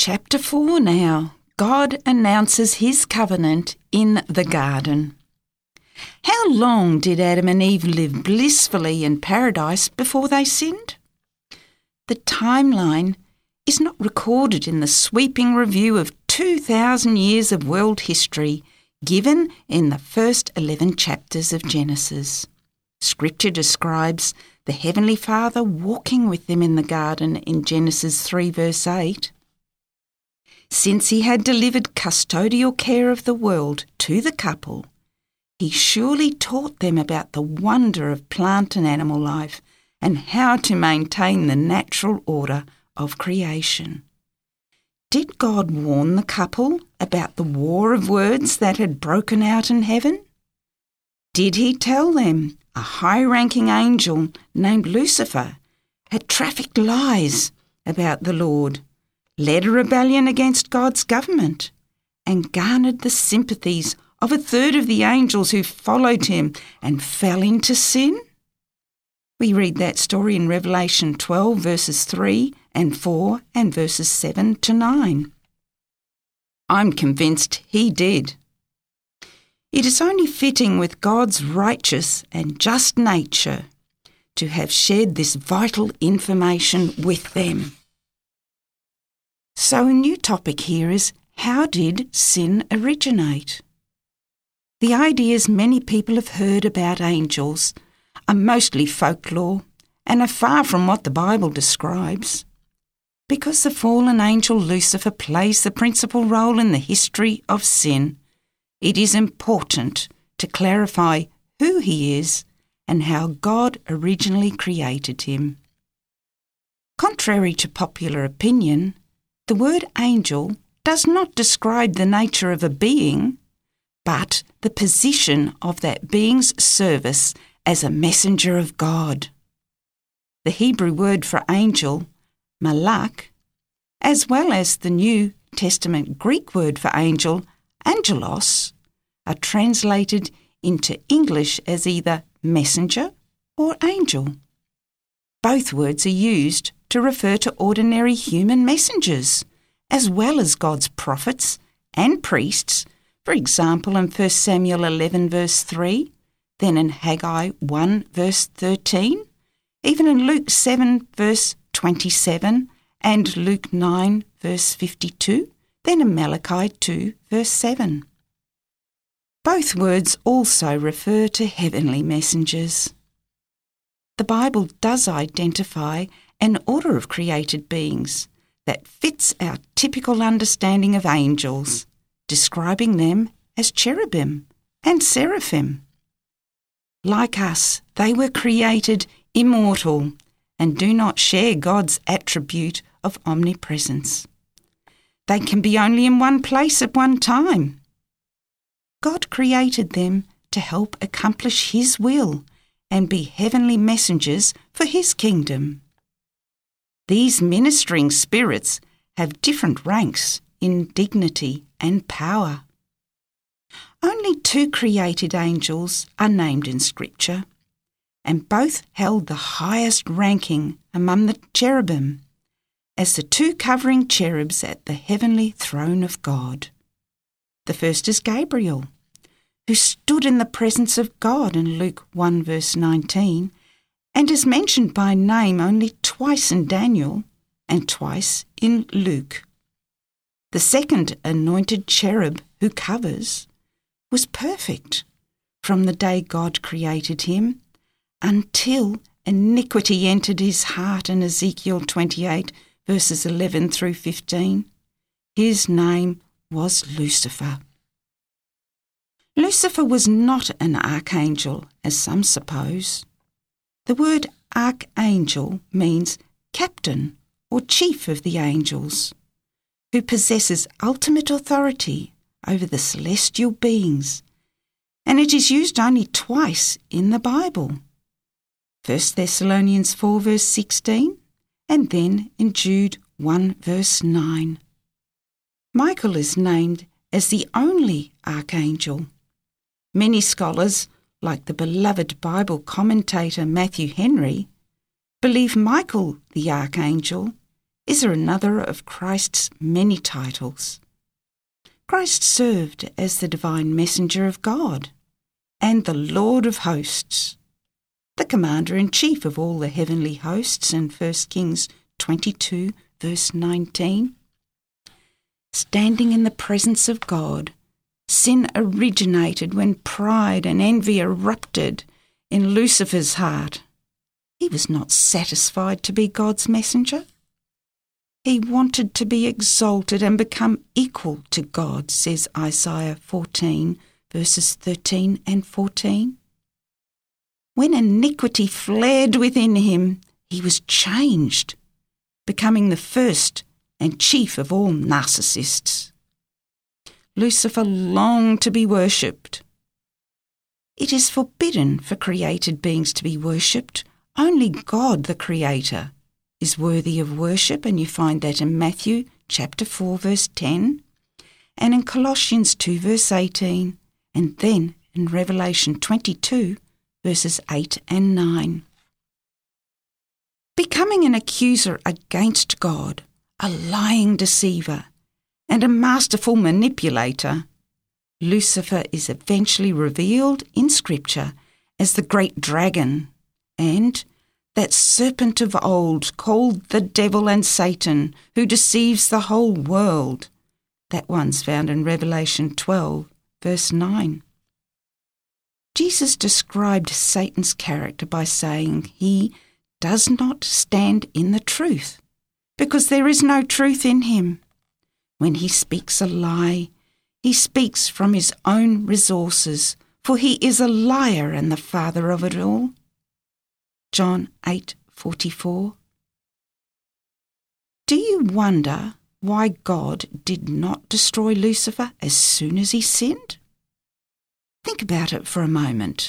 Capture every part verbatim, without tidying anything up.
Chapter four now. God announces his covenant in the garden. How long did Adam and Eve live blissfully in paradise before they sinned? The timeline is not recorded in the sweeping review of two thousand years of world history given in the first eleven chapters of Genesis. Scripture describes the Heavenly Father walking with them in the garden in Genesis three verse eight. Since he had delivered custodial care of the world to the couple, he surely taught them about the wonder of plant and animal life and how to maintain the natural order of creation. Did God warn the couple about the war of words that had broken out in heaven? Did he tell them a high-ranking angel named Lucifer had trafficked lies about the Lord, led a rebellion against God's government, and garnered the sympathies of a third of the angels who followed him and fell into sin? We read that story in Revelation twelve verses three and four and verses seven to nine. I'm convinced he did. It is only fitting with God's righteous and just nature to have shared this vital information with them. So a new topic here is, how did sin originate? The ideas many people have heard about angels are mostly folklore and are far from what the Bible describes. Because the fallen angel Lucifer plays the principal role in the history of sin, it is important to clarify who he is and how God originally created him. Contrary to popular opinion, the word angel does not describe the nature of a being, but the position of that being's service as a messenger of God. The Hebrew word for angel, malach, as well as the New Testament Greek word for angel, angelos, are translated into English as either messenger or angel. Both words are used to refer to ordinary human messengers, as well as God's prophets and priests, for example in First Samuel eleven verse three, then in Haggai one verse thirteen, even in Luke seven verse twenty-seven and Luke nine verse fifty-two, then in Malachi two verse seven. Both words also refer to heavenly messengers. The Bible does identify an order of created beings that fits our typical understanding of angels, describing them as cherubim and seraphim. Like us, they were created immortal and do not share God's attribute of omnipresence. They can be only in one place at one time. God created them to help accomplish his will and be heavenly messengers for his kingdom. These ministering spirits have different ranks in dignity and power. Only two created angels are named in Scripture, and both held the highest ranking among the cherubim, as the two covering cherubs at the heavenly throne of God. The first is Gabriel, who stood in the presence of God in Luke one verse nineteen, and is mentioned by name only twice in Daniel and twice in Luke. The second anointed cherub who covers was perfect from the day God created him until iniquity entered his heart in Ezekiel twenty-eight verses eleven through fifteen. His name was Lucifer. Lucifer was not an archangel, as some suppose. The word archangel means captain or chief of the angels, who possesses ultimate authority over the celestial beings, and it is used only twice in the Bible. First Thessalonians four verse sixteen, and then in Jude one verse nine. Michael is named as the only archangel. Many scholars, like the beloved Bible commentator Matthew Henry, believe Michael the archangel is another of Christ's many titles. Christ served as the divine messenger of God and the Lord of hosts, the commander-in-chief of all the heavenly hosts in First Kings twenty-two, verse nineteen. Standing in the presence of God, sin originated when pride and envy erupted in Lucifer's heart. He was not satisfied to be God's messenger. He wanted to be exalted and become equal to God, says Isaiah fourteen, verses thirteen and fourteen. When iniquity flared within him, he was changed, becoming the first and chief of all narcissists. Lucifer longed to be worshipped. It is forbidden for created beings to be worshipped. Only God, the Creator, is worthy of worship, and you find that in Matthew chapter four, verse ten, and in Colossians two, verse eighteen, and then in Revelation twenty-two, verses eight and nine. Becoming an accuser against God, a lying deceiver, and a masterful manipulator, Lucifer is eventually revealed in Scripture as the great dragon and that serpent of old called the devil and Satan, who deceives the whole world. That one's found in Revelation twelve, verse nine. Jesus described Satan's character by saying he does not stand in the truth, because there is no truth in him. When he speaks a lie, he speaks from his own resources, for he is a liar and the father of it all. John eight forty-four. Do you wonder why God did not destroy Lucifer as soon as he sinned? Think about it for a moment.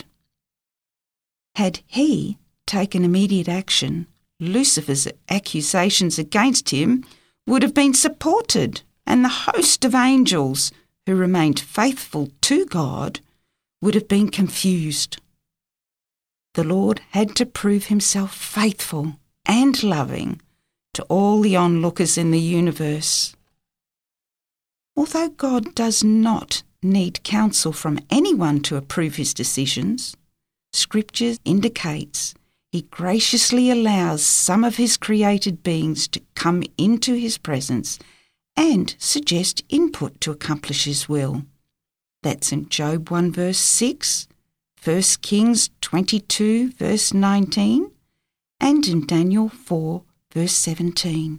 Had he taken immediate action, Lucifer's accusations against him would have been supported, and the host of angels who remained faithful to God would have been confused. The Lord had to prove himself faithful and loving to all the onlookers in the universe. Although God does not need counsel from anyone to approve his decisions, Scripture indicates he graciously allows some of his created beings to come into his presence and suggest input to accomplish his will. That's in Job one verse six, First Kings twenty-two verse nineteen, and in Daniel four verse seventeen.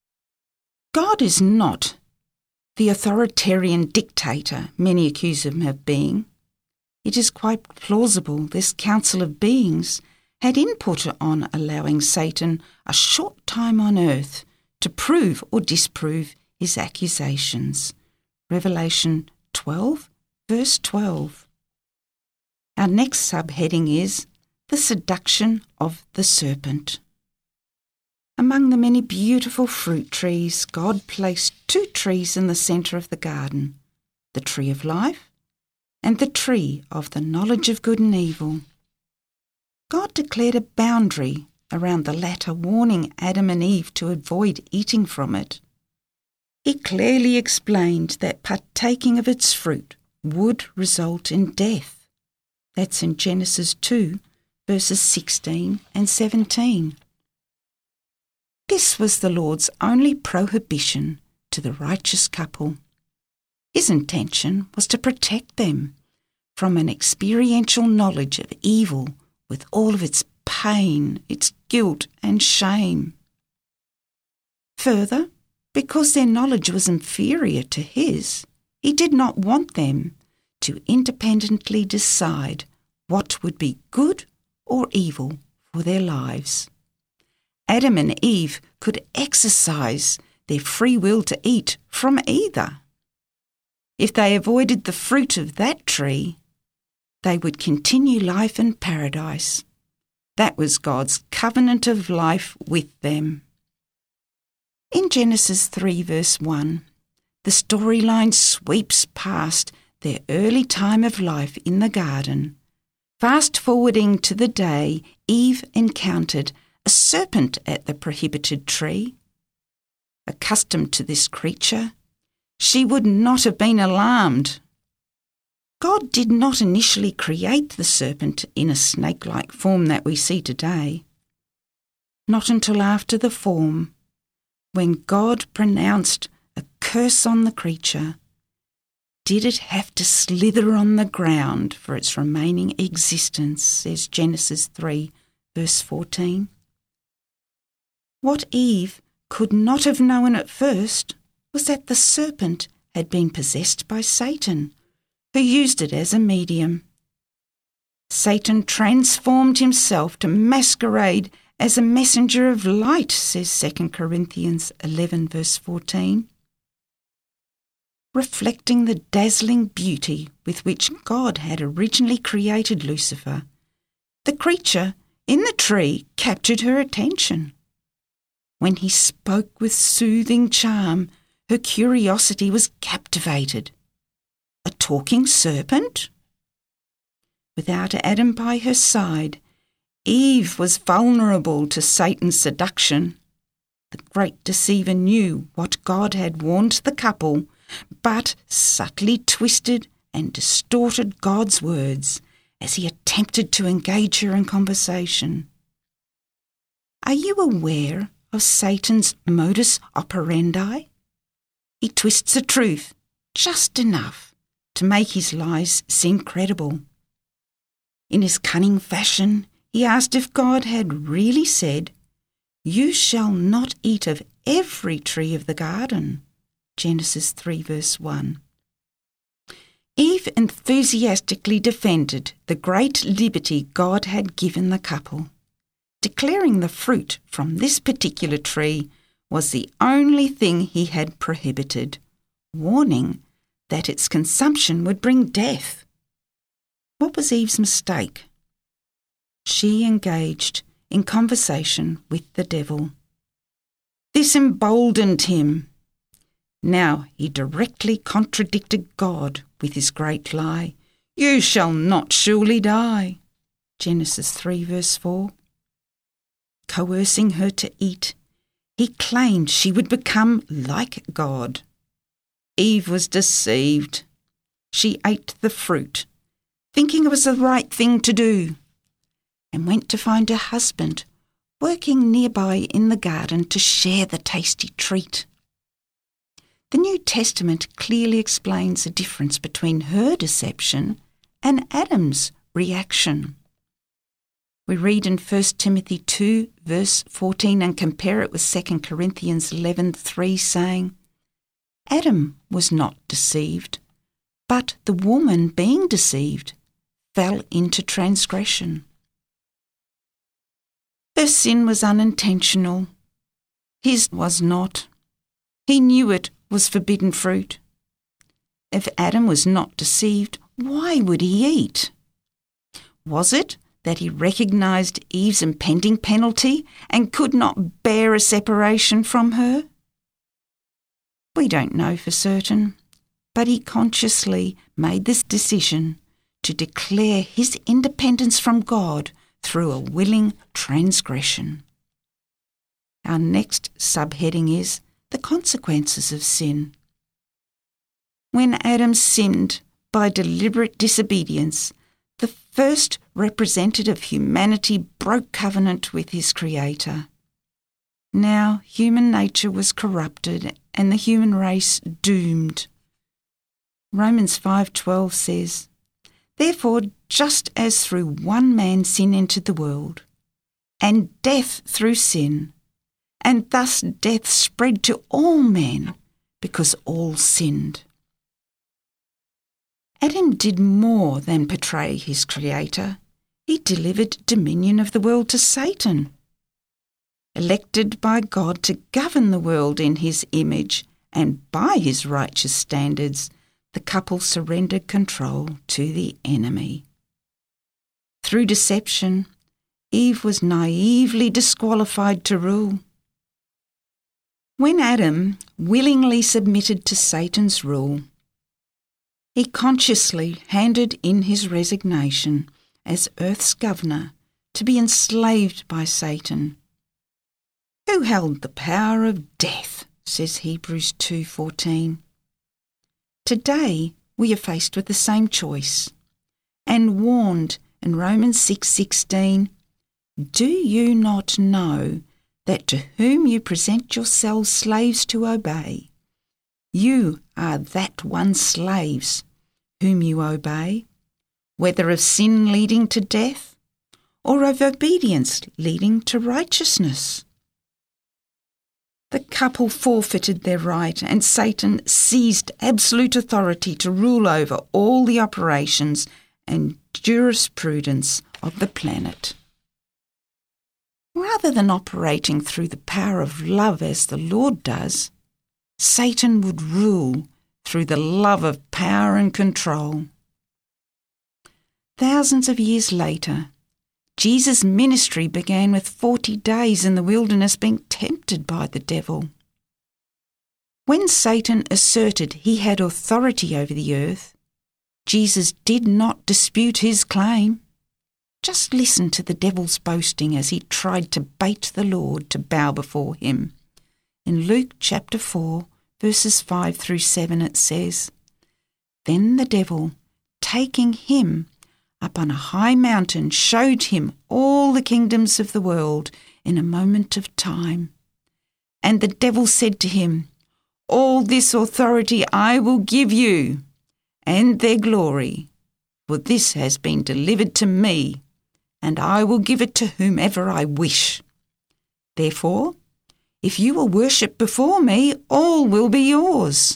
God is not the authoritarian dictator many accuse him of being. It is quite plausible this council of beings had input on allowing Satan a short time on earth to prove or disprove his accusations. Revelation twelve, verse twelve. Our next subheading is the seduction of the serpent. Among the many beautiful fruit trees, God placed two trees in the centre of the garden, the tree of life and the tree of the knowledge of good and evil. God declared a boundary around the latter, warning Adam and Eve to avoid eating from it. He clearly explained that partaking of its fruit would result in death. That's in Genesis two, verses sixteen and seventeen. This was the Lord's only prohibition to the righteous couple. His intention was to protect them from an experiential knowledge of evil with all of its pain, its guilt and shame. Further, because their knowledge was inferior to his, he did not want them to independently decide what would be good or evil for their lives. Adam and Eve could exercise their free will to eat from either. If they avoided the fruit of that tree, they would continue life in paradise. That was God's covenant of life with them. In Genesis three verse one, the storyline sweeps past their early time of life in the garden, fast-forwarding to the day Eve encountered a serpent at the prohibited tree. accustomed to this creature, she would not have been alarmed. God did not initially create the serpent in a snake-like form that we see today. Not until after the form, when God pronounced a curse on the creature, did it have to slither on the ground for its remaining existence, says Genesis three, verse fourteen. What Eve could not have known at first was that the serpent had been possessed by Satan, who used it as a medium. Satan transformed himself to masquerade as a messenger of light, says Second Corinthians eleven, verse fourteen. Reflecting the dazzling beauty with which God had originally created Lucifer, the creature in the tree captured her attention. When he spoke with soothing charm, her curiosity was captivated. A talking serpent? Without Adam by her side, Eve was vulnerable to Satan's seduction. The great deceiver knew what God had warned the couple, but subtly twisted and distorted God's words as he attempted to engage her in conversation. Are you aware of Satan's modus operandi? He twists the truth just enough to make his lies seem credible. In his cunning fashion, he asked if God had really said, "You shall not eat of every tree of the garden." Genesis three, verse one. Eve enthusiastically defended the great liberty God had given the couple, declaring the fruit from this particular tree was the only thing he had prohibited, warning that its consumption would bring death. What was Eve's mistake? She engaged in conversation with the devil. This emboldened him. Now he directly contradicted God with his great lie, "You shall not surely die." Genesis three, verse four. Coercing her to eat, he claimed she would become like God. Eve was deceived. She ate the fruit, thinking it was the right thing to do, and went to find her husband working nearby in the garden to share the tasty treat. The New Testament clearly explains the difference between her deception and Adam's reaction. We read in First Timothy two, verse fourteen, and compare it with Second Corinthians eleven, three, saying, "Adam was not deceived, but the woman, being deceived, fell into transgression." Her sin was unintentional. His was not. He knew it was forbidden fruit. If Adam was not deceived, why would he eat? Was it that he recognised Eve's impending penalty and could not bear a separation from her? We don't know for certain, but he consciously made this decision to declare his independence from God through a willing transgression. Our next subheading is the consequences of sin. When Adam sinned by deliberate disobedience, the first representative of humanity broke covenant with his Creator. Now human nature was corrupted and the human race doomed. Romans five twelve says, "Therefore, just as through one man sin entered the world, and death through sin, and thus death spread to all men, because all sinned." Adam did more than betray his Creator. He delivered dominion of the world to Satan. Elected by God to govern the world in his image and by his righteous standards, the couple surrendered control to the enemy. Through deception, Eve was naively disqualified to rule. When Adam willingly submitted to Satan's rule, he consciously handed in his resignation as Earth's governor to be enslaved by Satan, who held the power of death says Hebrews two fourteen. Today we are faced with the same choice and warned in Romans six sixteen, do you not know that to whom you present yourselves slaves to obey, you are that one slaves whom you obey, whether of sin leading to death or of obedience leading to righteousness? The couple forfeited their right, and Satan seized absolute authority to rule over all the operations and jurisprudence of the planet. Rather than operating through the power of love as the Lord does, Satan would rule through the love of power and control. Thousands of years later, Jesus' ministry began with forty days in the wilderness being tempted by the devil. When Satan asserted he had authority over the earth, Jesus did not dispute his claim. Just listen to the devil's boasting as he tried to bait the Lord to bow before him. In Luke chapter four, verses five through seven, it says, Then the devil, taking him up on a high mountain, showed him all the kingdoms of the world in a moment of time. And the devil said to him, All this authority I will give you, and their glory, for this has been delivered to me, and I will give it to whomever I wish. Therefore, if you will worship before me, all will be yours.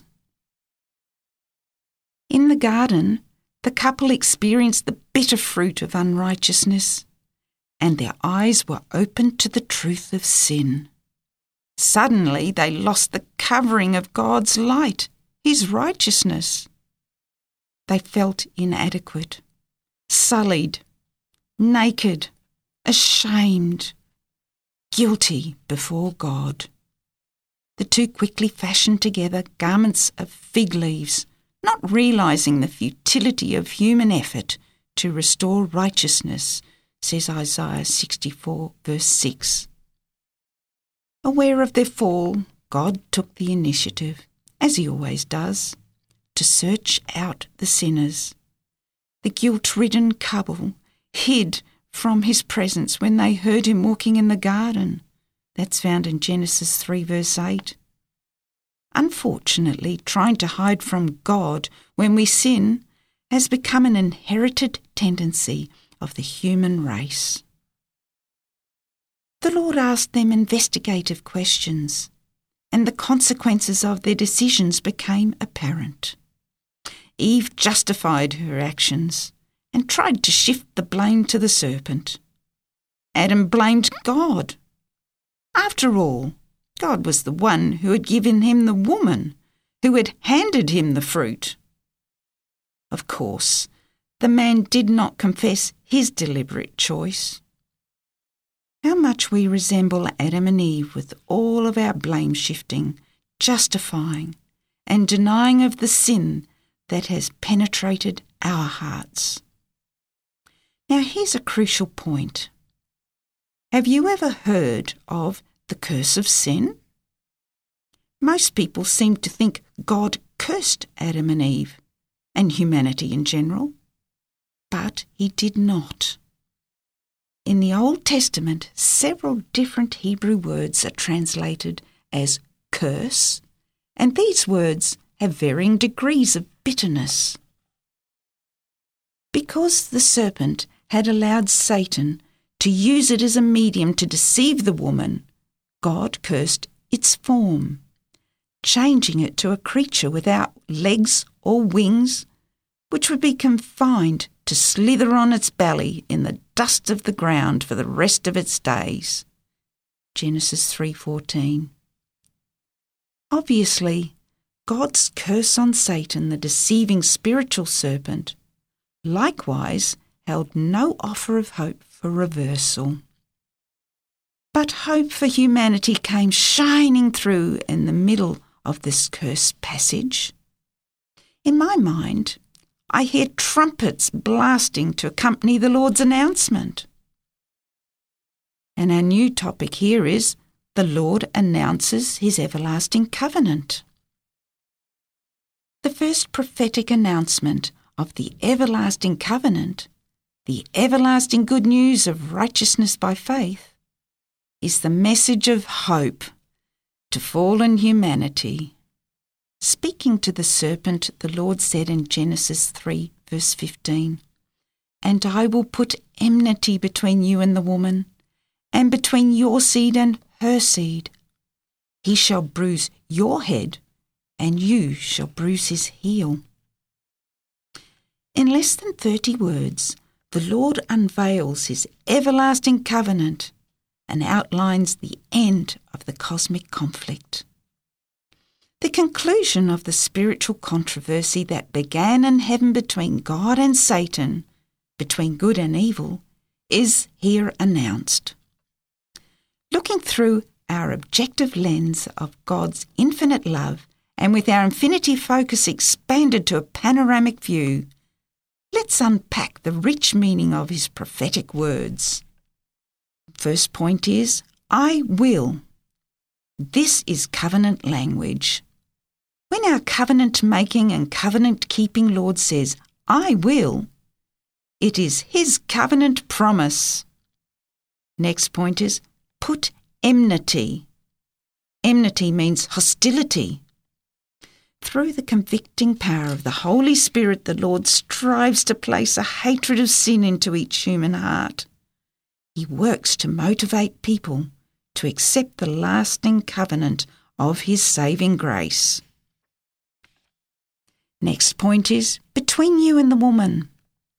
In the garden, the couple experienced the bitter fruit of unrighteousness, and their eyes were opened to the truth of sin. Suddenly they lost the covering of God's light, his righteousness. They felt inadequate, sullied, naked, ashamed, guilty before God. The two quickly fashioned together garments of fig leaves, not realising the futility of human effort to restore righteousness, says Isaiah sixty-four, verse six. Aware of their fall, God took the initiative, as he always does, to search out the sinners. The guilt-ridden couple hid from his presence when they heard him walking in the garden. That's found in Genesis three, verse eight. Unfortunately, trying to hide from God when we sin has become an inherited tendency of the human race. The Lord asked them investigative questions, and the consequences of their decisions became apparent. Eve justified her actions and tried to shift the blame to the serpent. Adam blamed God. After all, God was the one who had given him the woman, who had handed him the fruit. Of course, the man did not confess his deliberate choice. How much we resemble Adam and Eve with all of our blame shifting, justifying, and denying of the sin that has penetrated our hearts. Now here's a crucial point. Have you ever heard of the curse of sin? Most people seem to think God cursed Adam and Eve, and humanity in general, but he did not. In the Old Testament, several different Hebrew words are translated as curse, and these words have varying degrees of bitterness. Because the serpent had allowed Satan to use it as a medium to deceive the woman, God cursed its form, changing it to a creature without legs or wings, which would be confined to slither on its belly in the dust of the ground for the rest of its days. Genesis three fourteen. Obviously, God's curse on Satan, the deceiving spiritual serpent, likewise held no offer of hope for reversal. But hope for humanity came shining through in the middle of this cursed passage. In my mind, I hear trumpets blasting to accompany the Lord's announcement. And our new topic here is the Lord announces his everlasting covenant. The first prophetic announcement of the everlasting covenant, the everlasting good news of righteousness by faith, is the message of hope to fallen humanity. Speaking to the serpent, the Lord said in Genesis three, verse fifteen, "And I will put enmity between you and the woman, and between your seed and her seed. He shall bruise your head, and you shall bruise his heel." In less than thirty words, the Lord unveils his everlasting covenant and outlines the end of the cosmic conflict. The conclusion of the spiritual controversy that began in heaven between God and Satan, between good and evil, is here announced. Looking through our objective lens of God's infinite love and with our infinity focus expanded to a panoramic view, let's unpack the rich meaning of his prophetic words. First point is, I will. This is covenant language. When our covenant-making and covenant-keeping Lord says, I will, it is his covenant promise. Next point is, put enmity. Enmity means hostility. Through the convicting power of the Holy Spirit, the Lord strives to place a hatred of sin into each human heart. He works to motivate people to accept the lasting covenant of his saving grace. Next point is, between you and the woman.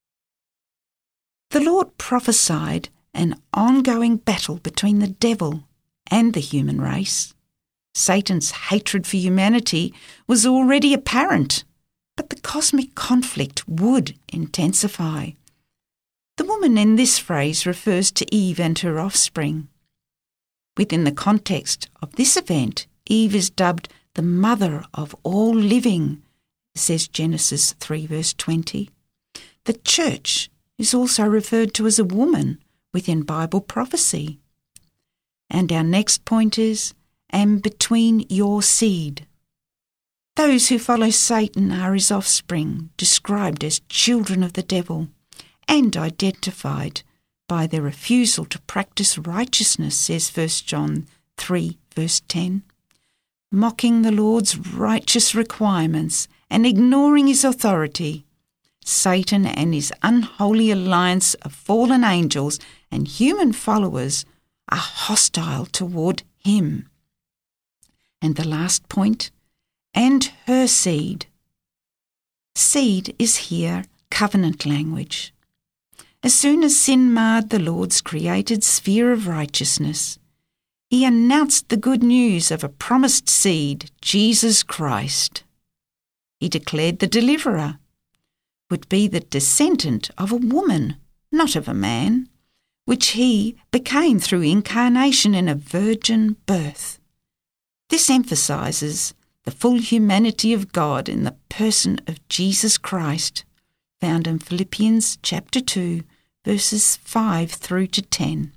The Lord prophesied an ongoing battle between the devil and the human race. Satan's hatred for humanity was already apparent, but the cosmic conflict would intensify. The woman in this phrase refers to Eve and her offspring. Within the context of this event, Eve is dubbed the mother of all living, says Genesis three verse twenty. The church is also referred to as a woman within Bible prophecy. And our next point is, and between your seed. Those who follow Satan are his offspring, described as children of the devil, and identified by their refusal to practice righteousness, says First John three verse ten. Mocking the Lord's righteous requirements and ignoring his authority, Satan and his unholy alliance of fallen angels and human followers are hostile toward him. And the last point, and her seed. Seed is here covenant language. As soon as sin marred the Lord's created sphere of righteousness, he announced the good news of a promised seed, Jesus Christ. He declared the deliverer would be the descendant of a woman, not of a man, which he became through incarnation in a virgin birth. This emphasises the full humanity of God in the person of Jesus Christ, found in Philippians chapter two, verses five through to ten.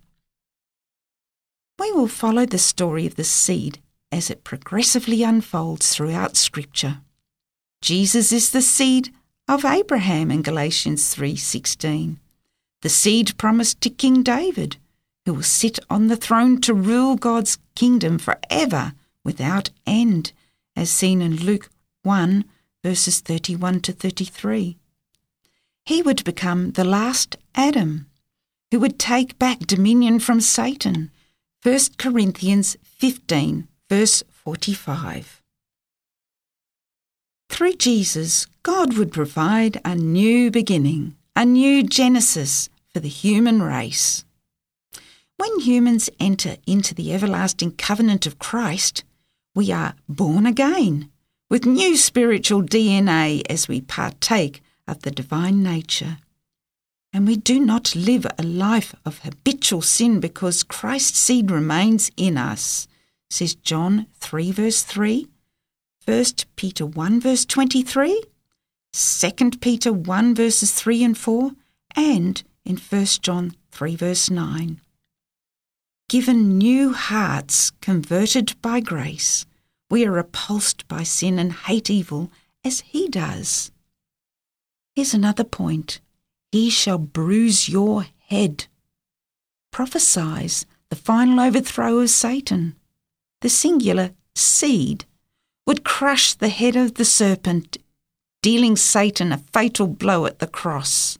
We will follow the story of the seed as it progressively unfolds throughout Scripture. Jesus is the seed of Abraham in Galatians three sixteen, the seed promised to King David, who will sit on the throne to rule God's kingdom forever without end, as seen in Luke one, verses thirty-one to thirty-three. He would become the last Adam, who would take back dominion from Satan, First Corinthians fifteen, verse forty-five. Through Jesus, God would provide a new beginning, a new Genesis for the human race. When humans enter into the everlasting covenant of Christ, we are born again, with new spiritual D N A as we partake of the divine nature. And we do not live a life of habitual sin because Christ's seed remains in us, says John three verse three, First Peter one verse twenty-three, Second Peter one verses three and four, and in First John three verse nine. given new hearts converted by grace, we are repulsed by sin and hate evil as he does. Here's another point. He shall bruise your head. Prophesies the final overthrow of Satan. The singular seed would crush the head of the serpent, dealing Satan a fatal blow at the cross.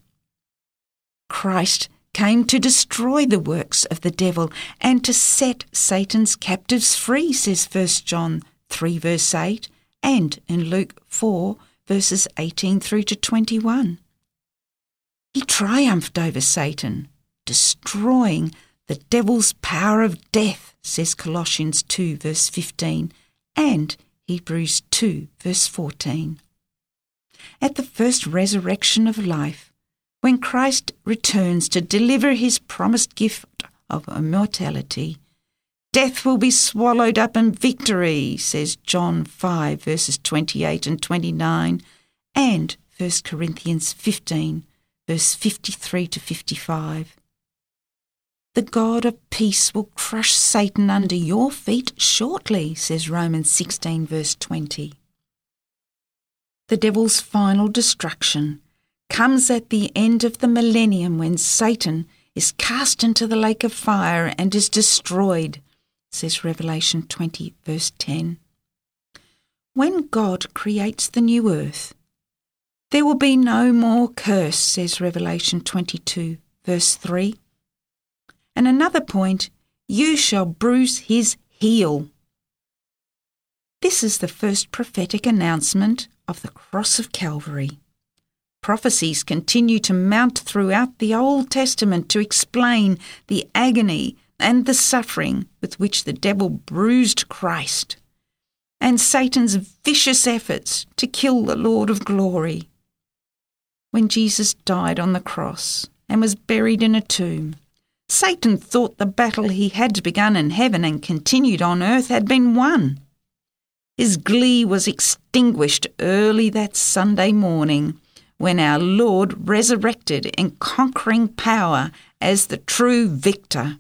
Christ came to destroy the works of the devil and to set Satan's captives free, says First John three verse eight, and in Luke four verses eighteen through to twenty-one. He triumphed over Satan, destroying the devil's power of death, says Colossians two verse fifteen and Hebrews two verse fourteen. At the first resurrection of life, when Christ returns to deliver his promised gift of immortality, death will be swallowed up in victory, says John five verses twenty-eight and twenty-nine and First Corinthians fifteen verse fifty-three to fifty-five. The God of peace will crush Satan under your feet shortly, says Romans sixteen verse twenty. The devil's final destruction comes at the end of the millennium when Satan is cast into the lake of fire and is destroyed, says Revelation twenty verse ten. When God creates the new earth, there will be no more curse, says Revelation twenty-two verse three. And another point, you shall bruise his heel. This is the first prophetic announcement of the cross of Calvary. Prophecies continue to mount throughout the Old Testament to explain the agony and the suffering with which the devil bruised Christ, and Satan's vicious efforts to kill the Lord of glory. When Jesus died on the cross and was buried in a tomb, Satan thought the battle he had begun in heaven and continued on earth had been won. His glee was extinguished early that Sunday morning when our Lord resurrected in conquering power as the true victor.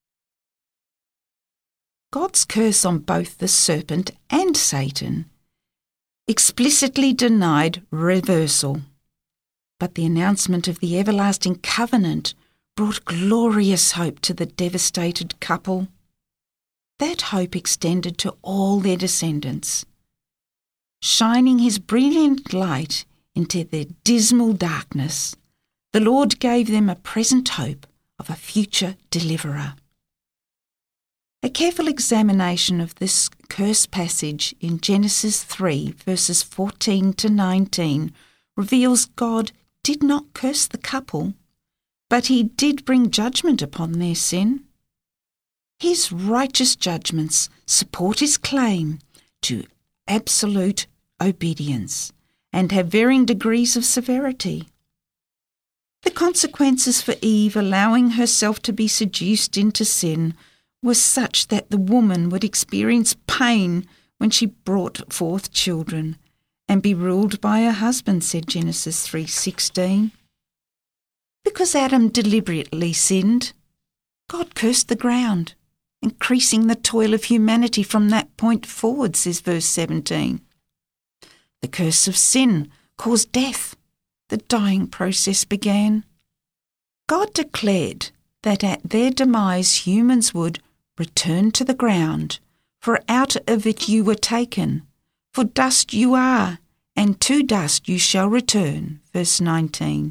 God's curse on both the serpent and Satan explicitly denied reversal, but the announcement of the everlasting covenant brought glorious hope to the devastated couple. That hope extended to all their descendants, shining his brilliant light into their dismal darkness. The Lord gave them a present hope of a future deliverer. A careful examination of this curse passage in Genesis three, verses fourteen to nineteen, reveals God did not curse the couple, but he did bring judgment upon their sin. His righteous judgments support his claim to absolute obedience and have varying degrees of severity. The consequences for Eve allowing herself to be seduced into sin were such that the woman would experience pain when she brought forth children and be ruled by her husband, said Genesis three sixteen. Because Adam deliberately sinned, God cursed the ground, increasing the toil of humanity from that point forward, says verse seventeen. The curse of sin caused death. The dying process began. God declared that at their demise humans would return to the ground, for out of it you were taken. For dust you are, and to dust you shall return. Verse nineteen.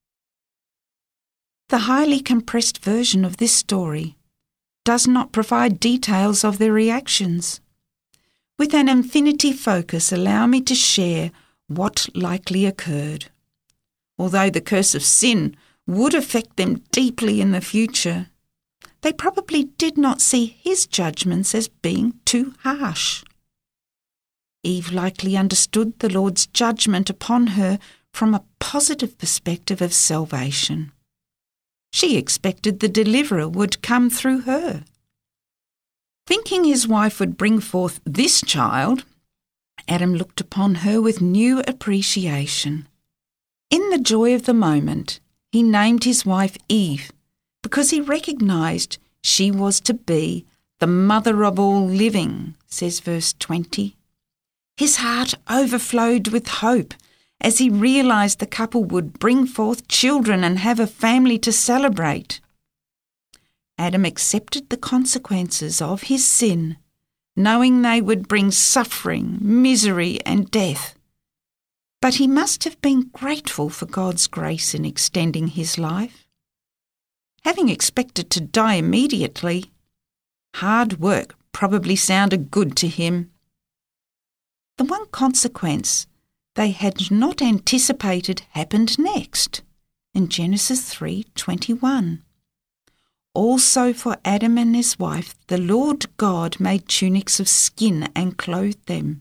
The highly compressed version of this story does not provide details of their reactions. With an infinity focus, allow me to share what likely occurred. Although the curse of sin would affect them deeply in the future, they probably did not see his judgments as being too harsh. Eve likely understood the Lord's judgment upon her from a positive perspective of salvation. She expected the deliverer would come through her. Thinking his wife would bring forth this child, Adam looked upon her with new appreciation. In the joy of the moment, he named his wife Eve because he recognised she was to be the mother of all living, says verse twenty. His heart overflowed with hope as he realised the couple would bring forth children and have a family to celebrate. Adam accepted the consequences of his sin, knowing they would bring suffering, misery and death. But he must have been grateful for God's grace in extending his life. Having expected to die immediately, hard work probably sounded good to him. The one consequence they had not anticipated happened next, in Genesis three twenty-one. Also for Adam and his wife the Lord God made tunics of skin and clothed them.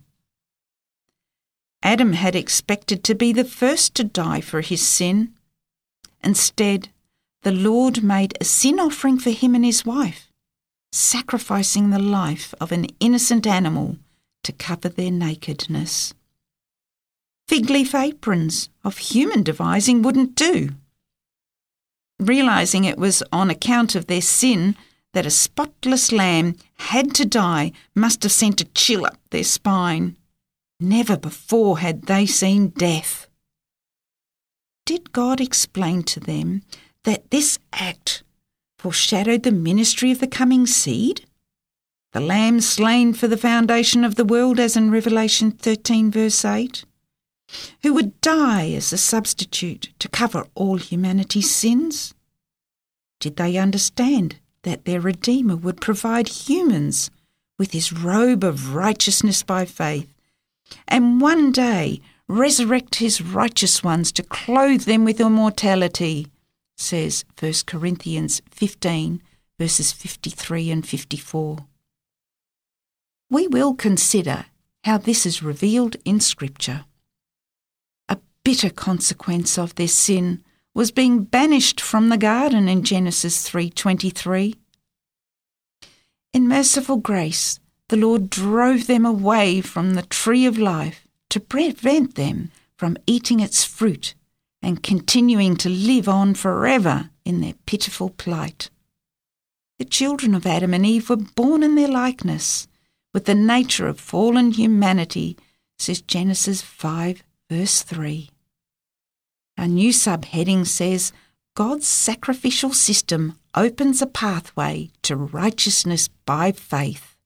Adam had expected to be the first to die for his sin. Instead, the Lord made a sin offering for him and his wife, sacrificing the life of an innocent animal to cover their nakedness. Fig leaf aprons of human devising wouldn't do. Realising it was on account of their sin that a spotless lamb had to die must have sent a chill up their spine. Never before had they seen death. Did God explain to them that this act foreshadowed the ministry of the coming seed? The lamb slain for the foundation of the world, as in Revelation thirteen verse eight, who would die as a substitute to cover all humanity's sins? Did they understand that their Redeemer would provide humans with his robe of righteousness by faith, and one day resurrect his righteous ones to clothe them with immortality, says First Corinthians fifteen, verses fifty-three and fifty-four. We will consider how this is revealed in Scripture. A bitter consequence of their sin was being banished from the garden in Genesis three twenty-three. In merciful grace, the Lord drove them away from the tree of life to prevent them from eating its fruit and continuing to live on forever in their pitiful plight. The children of Adam and Eve were born in their likeness, with the nature of fallen humanity, says Genesis five, verse three. Our new subheading says, God's sacrificial system opens a pathway to righteousness by faith.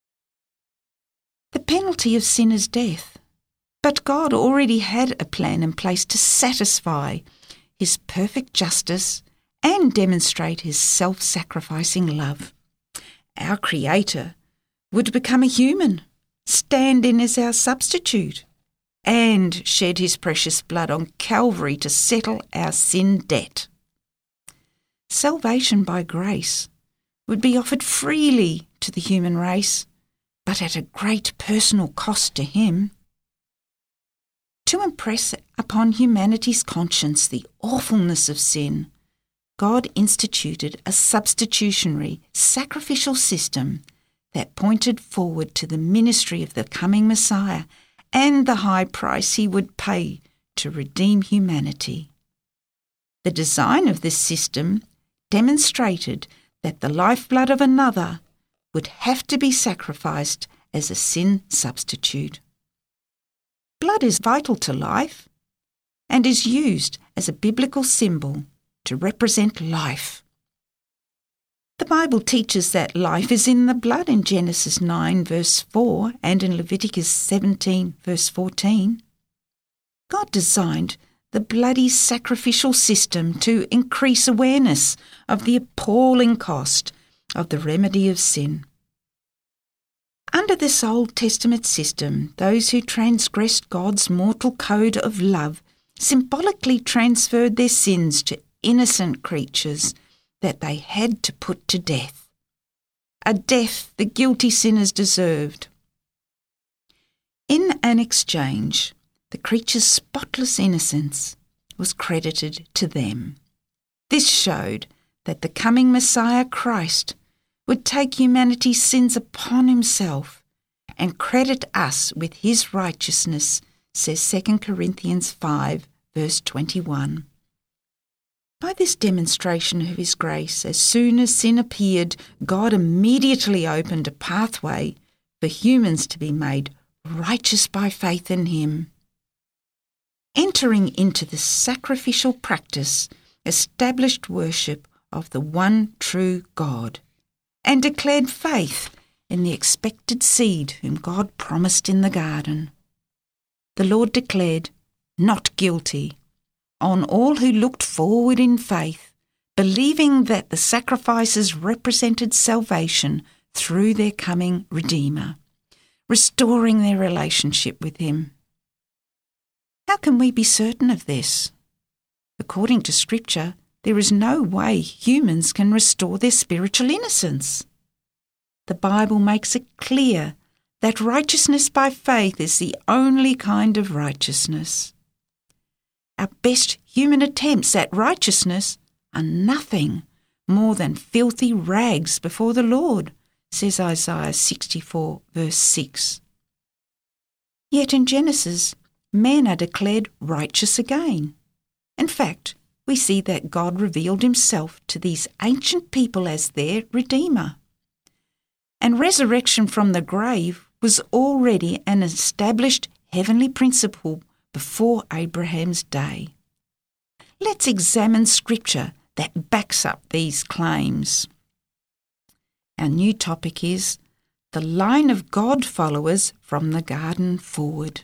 The penalty of sin is death, but God already had a plan in place to satisfy his perfect justice and demonstrate his self-sacrificing love. Our Creator would become a human, stand in as our substitute, and shed his precious blood on Calvary to settle our sin debt. Salvation by grace would be offered freely to the human race, but at a great personal cost to him. To impress upon humanity's conscience the awfulness of sin, God instituted a substitutionary, sacrificial system that pointed forward to the ministry of the coming Messiah and the high price he would pay to redeem humanity. The design of this system demonstrated that the lifeblood of another would have to be sacrificed as a sin substitute. Blood is vital to life and is used as a biblical symbol to represent life. The Bible teaches that life is in the blood in Genesis nine verse four and in Leviticus seventeen verse fourteen. God designed the bloody sacrificial system to increase awareness of the appalling cost of the remedy of sin. Under this Old Testament system, those who transgressed God's mortal code of love symbolically transferred their sins to innocent creatures that they had to put to death, a death the guilty sinners deserved. In an exchange, the creature's spotless innocence was credited to them. This showed that the coming Messiah Christ would take humanity's sins upon himself and credit us with his righteousness, says Second Corinthians five, verse twenty-one. By this demonstration of his grace, as soon as sin appeared, God immediately opened a pathway for humans to be made righteous by faith in him. Entering into the sacrificial practice established worship of the one true God and declared faith in the expected seed whom God promised in the garden. The Lord declared, "Not guilty," on all who looked forward in faith, believing that the sacrifices represented salvation through their coming Redeemer, restoring their relationship with him. How can we be certain of this? According to Scripture, there is no way humans can restore their spiritual innocence. The Bible makes it clear that righteousness by faith is the only kind of righteousness. Our best human attempts at righteousness are nothing more than filthy rags before the Lord, says Isaiah sixty-four, verse six. Yet in Genesis, men are declared righteous again. In fact, we see that God revealed himself to these ancient people as their Redeemer. And resurrection from the grave was already an established heavenly principle before Abraham's day. Let's examine Scripture that backs up these claims. Our new topic is the line of God followers from the garden forward.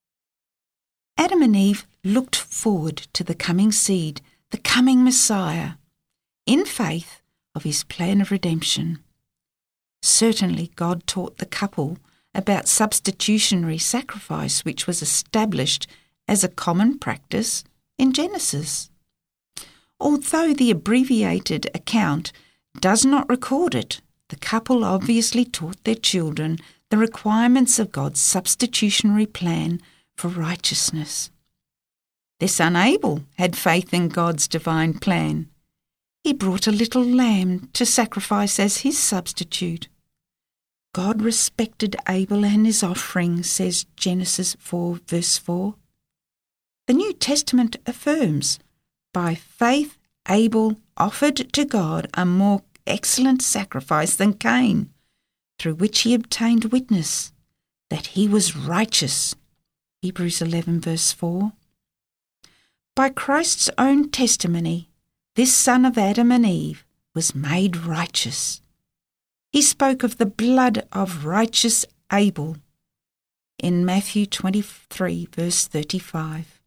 Adam and Eve looked forward to the coming seed, the coming Messiah, in faith of his plan of redemption. Certainly God taught the couple about substitutionary sacrifice, which was established as a common practice in Genesis. Although the abbreviated account does not record it, the couple obviously taught their children the requirements of God's substitutionary plan for righteousness. Their son Abel had faith in God's divine plan. He brought a little lamb to sacrifice as his substitute. God respected Abel and his offering, says Genesis four, verse four. The New Testament affirms, by faith Abel offered to God a more excellent sacrifice than Cain, through which he obtained witness that he was righteous. Hebrews eleven, verse four. By Christ's own testimony, this son of Adam and Eve was made righteous. He spoke of the blood of righteous Abel in Matthew twenty-three, verse thirty-five.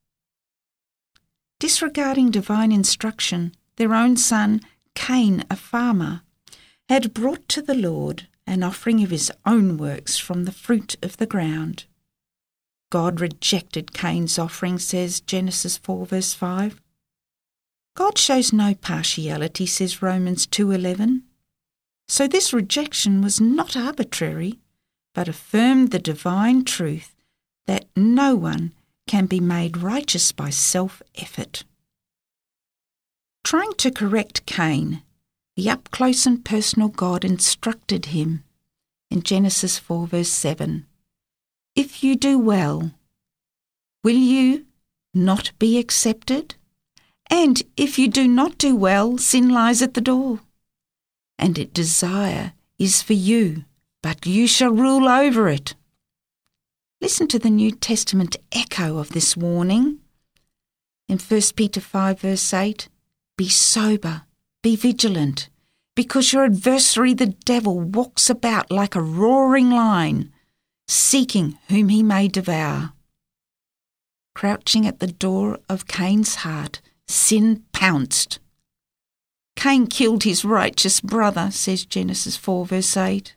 Disregarding divine instruction, their own son, Cain, a farmer, had brought to the Lord an offering of his own works from the fruit of the ground. God rejected Cain's offering, says Genesis four, verse five. God shows no partiality, says Romans two eleven. So this rejection was not arbitrary, but affirmed the divine truth that no one can be made righteous by self-effort. Trying to correct Cain, the up-close and personal God instructed him in Genesis four, verse seven, "If you do well, will you not be accepted? And if you do not do well, sin lies at the door. And its desire is for you, but you shall rule over it." Listen to the New Testament echo of this warning. In First Peter five, verse eight, "Be sober, be vigilant, because your adversary the devil walks about like a roaring lion, seeking whom he may devour." Crouching at the door of Cain's heart, sin pounced. Cain killed his righteous brother, says Genesis four, verse eight.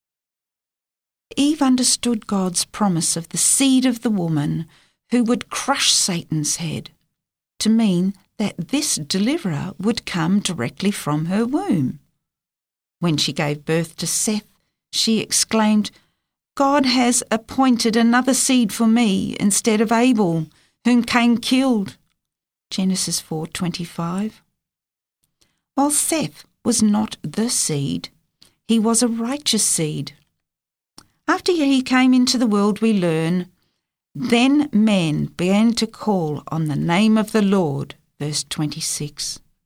Eve understood God's promise of the seed of the woman who would crush Satan's head to mean that this deliverer would come directly from her womb. When she gave birth to Seth, she exclaimed, "God has appointed another seed for me instead of Abel, whom Cain killed." Genesis four twenty-five. While Seth was not the seed, he was a righteous seed. After he came into the world, we learn, "Then men began to call on the name of the Lord," verse twenty-six.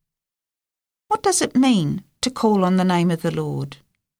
What does it mean to call on the name of the Lord?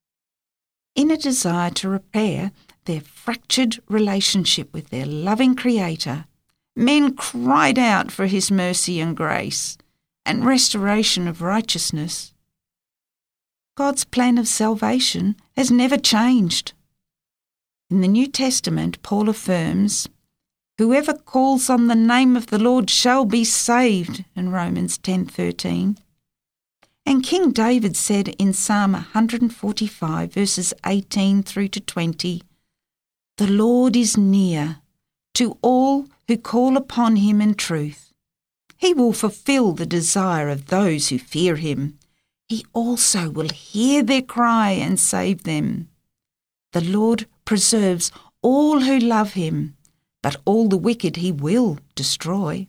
In a desire to repair their fractured relationship with their loving Creator, men cried out for his mercy and grace and restoration of righteousness. God's plan of salvation has never changed. In the New Testament, Paul affirms, "Whoever calls on the name of the Lord shall be saved," in Romans ten thirteen. And King David said in Psalm one forty-five, verses eighteen through to twenty, "The Lord is near to all who call upon him in truth. He will fulfill the desire of those who fear him. He also will hear their cry and save them. The Lord preserves all who love him, but all the wicked he will destroy."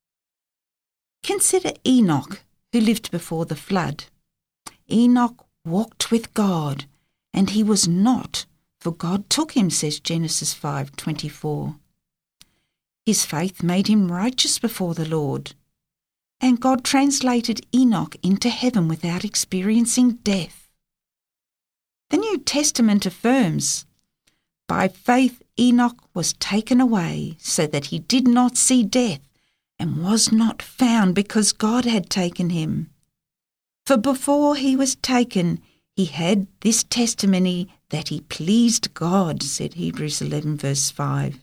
Consider Enoch, who lived before the flood. Enoch walked with God, and he was not, for God took him, says Genesis five twenty-four. His faith made him righteous before the Lord, and God translated Enoch into heaven without experiencing death. The New Testament affirms, "By faith Enoch was taken away, so that he did not see death, and was not found because God had taken him. For before he was taken, he had this testimony that he pleased God," said Hebrews eleven verse five.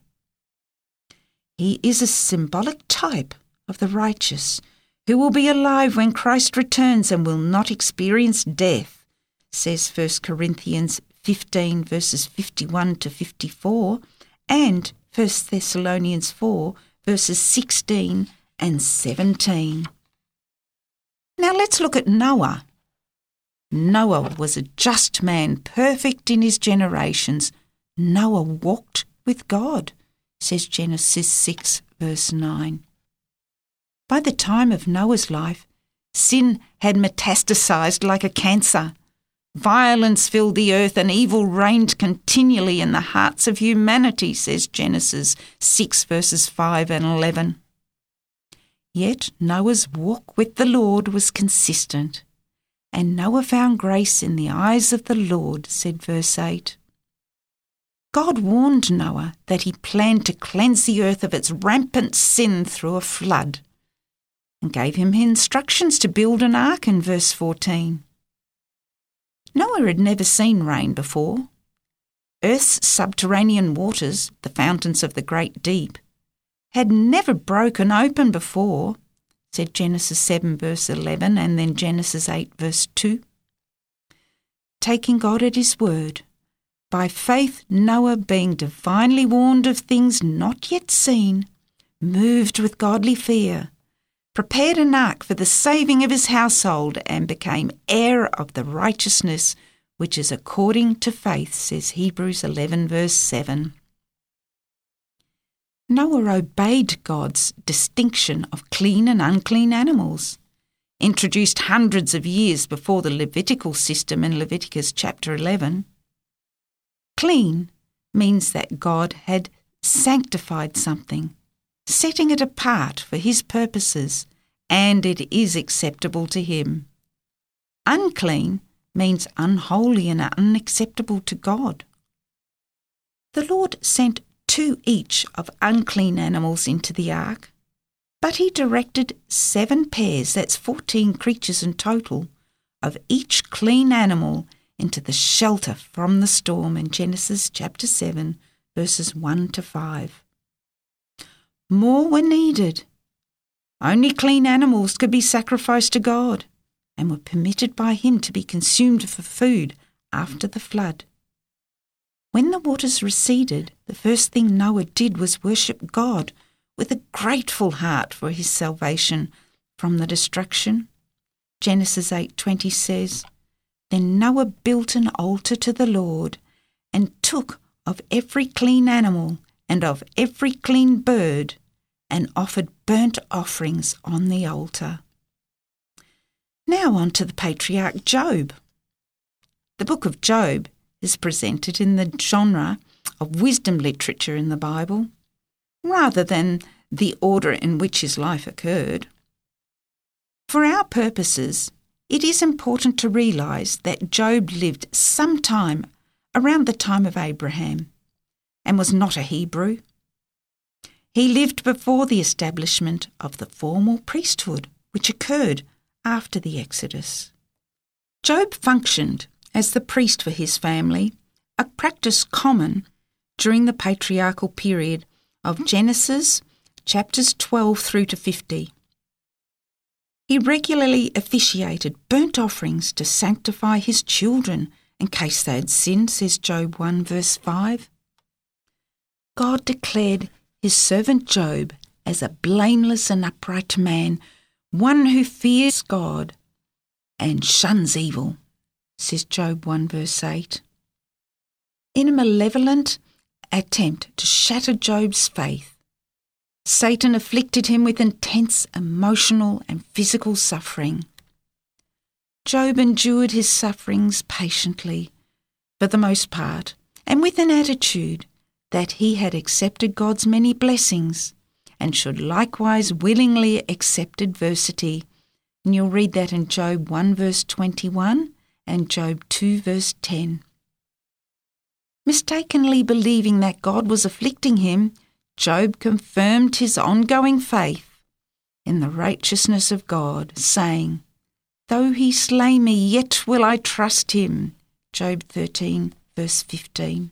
He is a symbolic type of the righteous, who will be alive when Christ returns and will not experience death, says First Corinthians fifteen verses fifty-one to fifty-four, and First Thessalonians four verses sixteen and seventeen. Now let's look at Noah. Noah was a just man, perfect in his generations. Noah walked with God, says Genesis six verse nine. By the time of Noah's life, sin had metastasized like a cancer. Violence filled the earth and evil reigned continually in the hearts of humanity, says Genesis six verses five and eleven. Yet Noah's walk with the Lord was consistent, and Noah found grace in the eyes of the Lord, said verse eight. God warned Noah that he planned to cleanse the earth of its rampant sin through a flood, and gave him instructions to build an ark in verse fourteen. Noah had never seen rain before. Earth's subterranean waters, the fountains of the great deep, had never broken open before, said Genesis seven verse eleven and then Genesis eight verse two. Taking God at his word, by faith Noah, being divinely warned of things not yet seen, moved with godly fear, prepared an ark for the saving of his household, and became heir of the righteousness which is according to faith, says Hebrews eleven verse seven. Noah obeyed God's distinction of clean and unclean animals, introduced hundreds of years before the Levitical system in Leviticus chapter eleven. Clean means that God had sanctified something, setting it apart for his purposes, and it is acceptable to him. Unclean means unholy and unacceptable to God. The Lord sent two each of unclean animals into the ark, but he directed seven pairs, that's fourteen creatures in total, of each clean animal into the shelter from the storm in Genesis chapter seven, verses one to five. More were needed. Only clean animals could be sacrificed to God and were permitted by him to be consumed for food after the flood. When the waters receded, the first thing Noah did was worship God with a grateful heart for his salvation from the destruction. Genesis eight twenty says, "Then Noah built an altar to the Lord and took of every clean animal and of every clean bird and offered burnt offerings on the altar." Now on to the patriarch Job. The book of Job is presented in the genre of wisdom literature in the Bible, rather than the order in which his life occurred. For our purposes, It is important to realise that Job lived some time around the time of Abraham and was not a Hebrew. He lived before the establishment of the formal priesthood, which occurred after the Exodus. Job functioned as the priest for his family, a practice common during the patriarchal period of Genesis chapters twelve through to fifty. He regularly officiated burnt offerings to sanctify his children in case they had sinned, says Job one verse five. God declared his servant Job as a blameless and upright man, one who fears God and shuns evil, says Job one verse eight. In a malevolent attempt to shatter Job's faith, Satan afflicted him with intense emotional and physical suffering. Job endured his sufferings patiently, for the most part, and with an attitude that he had accepted God's many blessings and should likewise willingly accept adversity. And you'll read that in Job one verse twenty-one and Job two verse ten. Mistakenly believing that God was afflicting him, Job confirmed his ongoing faith in the righteousness of God, saying, "Though he slay me, yet will I trust him." Job thirteen, verse fifteen.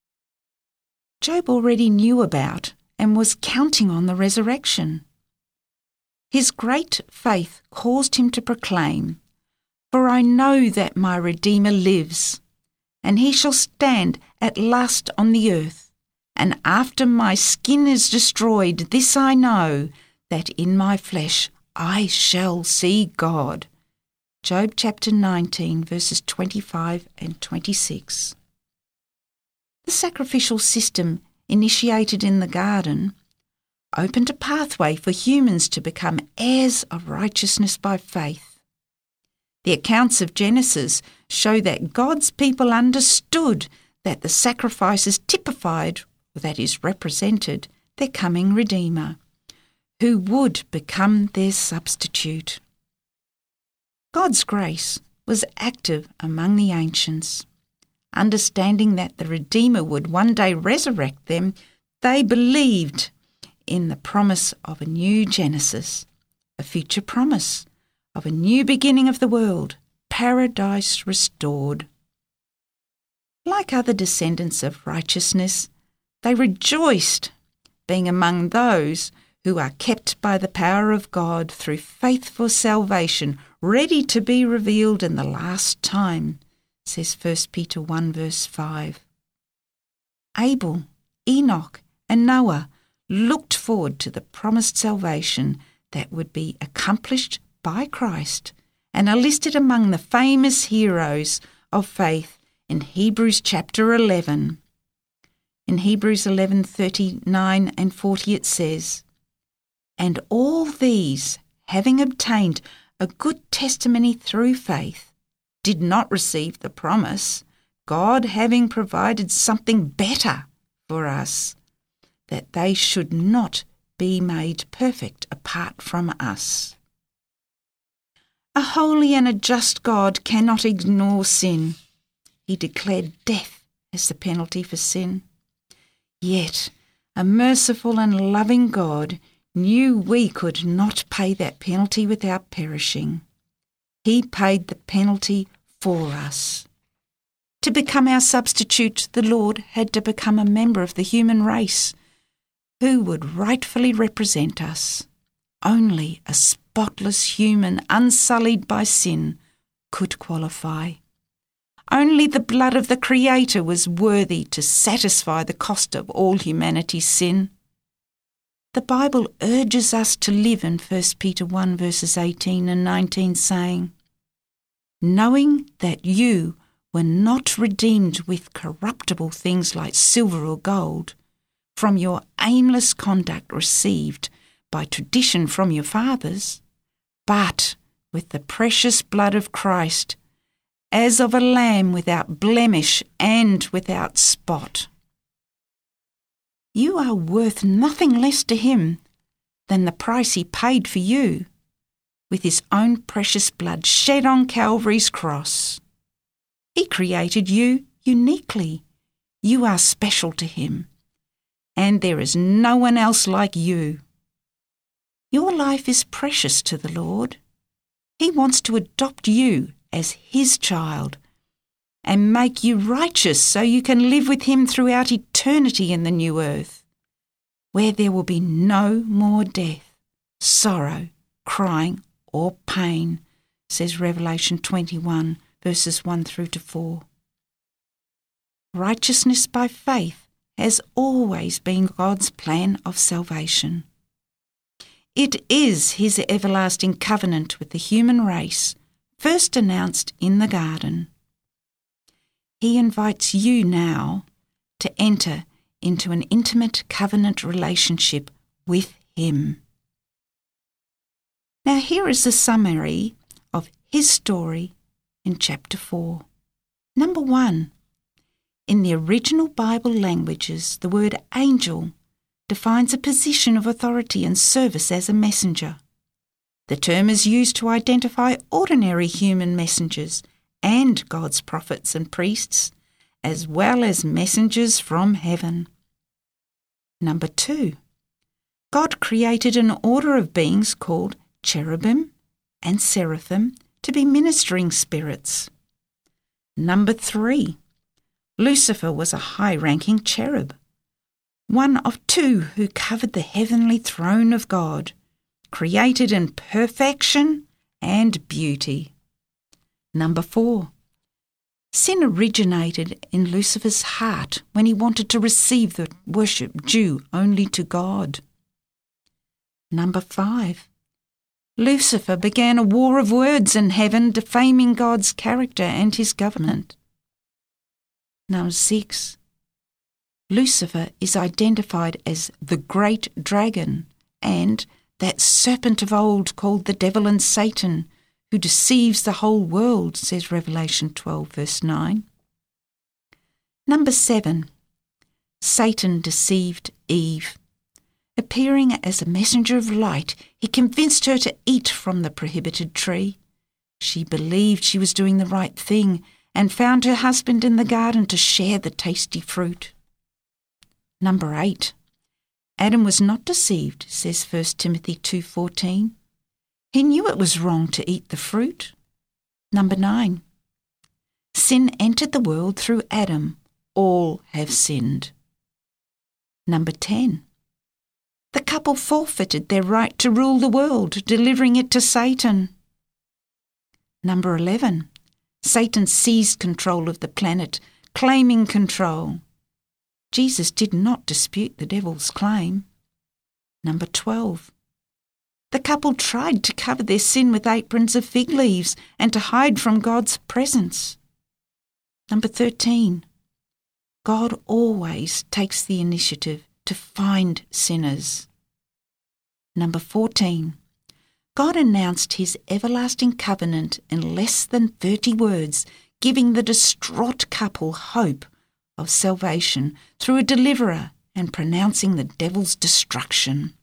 Job already knew about and was counting on the resurrection. His great faith caused him to proclaim, "For I know that my Redeemer lives, and he shall stand at last on the earth. And after my skin is destroyed, this I know, that in my flesh I shall see God." Job chapter nineteen, verses twenty-five and twenty-six. The sacrificial system initiated in the garden opened a pathway for humans to become heirs of righteousness by faith. The accounts of Genesis show that God's people understood that the sacrifices typified, or that is represented, their coming Redeemer, who would become their substitute. God's grace was active among the ancients. Understanding that the Redeemer would one day resurrect them, they believed in the promise of a new Genesis, a future promise of a new beginning of the world, paradise restored. Like other descendants of righteousness, they rejoiced being among those who are kept by the power of God through faith for salvation, ready to be revealed in the last time, says First Peter one verse five. Abel, Enoch and Noah looked forward to the promised salvation that would be accomplished by Christ and are listed among the famous heroes of faith in Hebrews chapter eleven. In Hebrews eleven thirty-nine and forty it says, "And all these, having obtained a good testimony through faith, did not receive the promise, God having provided something better for us, that they should not be made perfect apart from us." A holy and a just God cannot ignore sin. He declared death as the penalty for sin. Yet a merciful and loving God knew we could not pay that penalty without perishing. He paid the penalty for us. To become our substitute, the Lord had to become a member of the human race who would rightfully represent us. Only a spotless human, unsullied by sin, could qualify. Only the blood of the Creator was worthy to satisfy the cost of all humanity's sin. The Bible urges us to live in First Peter one verses eighteen and nineteen, saying, "Knowing that you were not redeemed with corruptible things like silver or gold, from your aimless conduct received by tradition from your fathers, but with the precious blood of Christ, as of a lamb without blemish and without spot." You are worth nothing less to him than the price he paid for you. with his own precious blood shed on Calvary's cross. He created you uniquely. You are special to him, and there is no one else like you. Your life is precious to the Lord. He wants to adopt you as his child and make you righteous so you can live with him throughout eternity in the new earth, where there will be no more death, sorrow, crying, or pain, says Revelation twenty-one, verses one through to four. Righteousness by faith has always been God's plan of salvation. It is his everlasting covenant with the human race, first announced in the garden. He invites you now to enter into an intimate covenant relationship with him. Now here is a summary of his story in chapter four. Number one, in the original Bible languages, the word angel defines a position of authority and service as a messenger. The term is used to identify ordinary human messengers and God's prophets and priests, as well as messengers from heaven. Number two, God created an order of beings called cherubim and seraphim to be ministering spirits. Number three, Lucifer was a high-ranking cherub, one of two who covered the heavenly throne of God, created in perfection and beauty. Number four, sin originated in Lucifer's heart when he wanted to receive the worship due only to God. Number five, Lucifer began a war of words in heaven, defaming God's character and his government. Number six, Lucifer is identified as the great dragon and that serpent of old called the devil and Satan, who deceives the whole world, says Revelation twelve, verse nine. Number seven, Satan deceived Eve. Appearing as a messenger of light, he convinced her to eat from the prohibited tree. She believed she was doing the right thing and found her husband in the garden to share the tasty fruit. Number eight, Adam was not deceived, says First Timothy two fourteen. He knew it was wrong to eat the fruit. Number nine, sin entered the world through Adam. All have sinned. Number ten, the couple forfeited their right to rule the world, delivering it to Satan. Number eleven, Satan seized control of the planet, claiming control. Jesus did not dispute the devil's claim. Number twelve, the couple tried to cover their sin with aprons of fig leaves and to hide from God's presence. Number thirteen, God always takes the initiative to find sinners. Number fourteen, God announced his everlasting covenant in less than thirty words, giving the distraught couple hope of salvation through a deliverer and pronouncing the devil's destruction.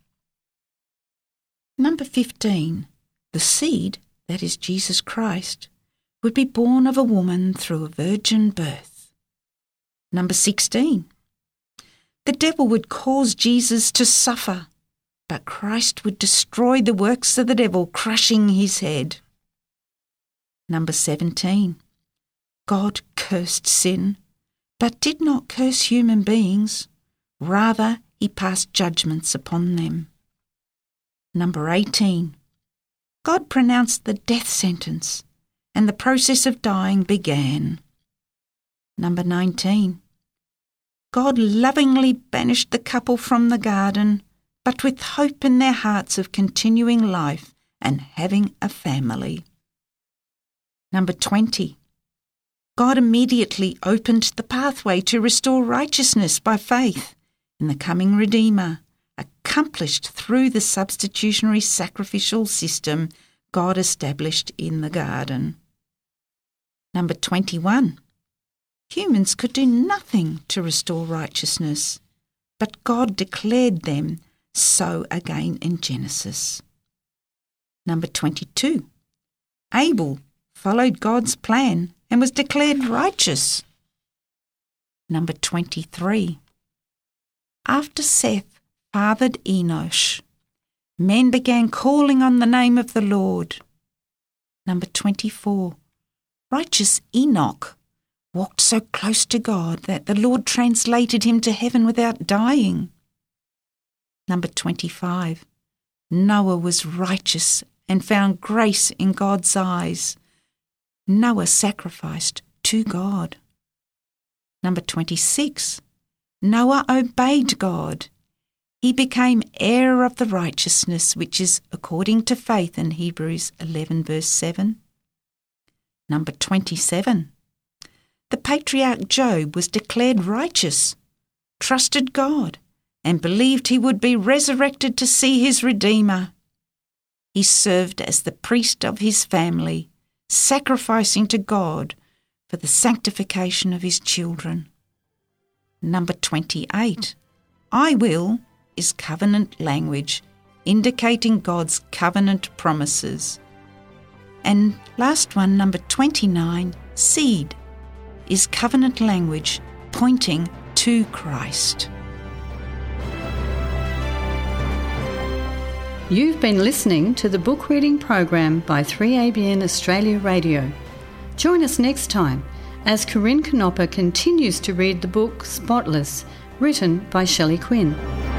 Number fifteen, the seed, that is Jesus Christ, would be born of a woman through a virgin birth. Number sixteen, the devil would cause Jesus to suffer, but Christ would destroy the works of the devil, crushing his head. Number seventeen, God cursed sin, but did not curse human beings. Rather, he passed judgments upon them. Number eighteen, God pronounced the death sentence, and the process of dying began. Number nineteen, God lovingly banished the couple from the garden, but with hope in their hearts of continuing life and having a family. Number twenty, God immediately opened the pathway to restore righteousness by faith in the coming Redeemer, accomplished through the substitutionary sacrificial system God established in the garden. Number twenty-one, humans could do nothing to restore righteousness, but God declared them so again in Genesis. Number twenty-two. Abel followed God's plan and was declared righteous. Number twenty-three. After Seth fathered Enosh, men began calling on the name of the Lord. Number twenty-four. Righteous Enoch walked so close to God that the Lord translated him to heaven without dying. Number twenty-five. Noah was righteous and found grace in God's eyes. Noah sacrificed to God. Number twenty-six. Noah obeyed God. He became heir of the righteousness which is according to faith in Hebrews eleven verse seven. Number twenty-seven. The patriarch Job was declared righteous, trusted God, and believed he would be resurrected to see his Redeemer. He served as the priest of his family, sacrificing to God for the sanctification of his children. Number twenty-eight. I will is covenant language, indicating God's covenant promises. And last one, number twenty-nine, seed, is covenant language pointing to Christ. You've been listening to the book reading program by three A B N Australia Radio. Join us next time as Corinne Canopper continues to read the book Spotless, written by Shelley Quinn.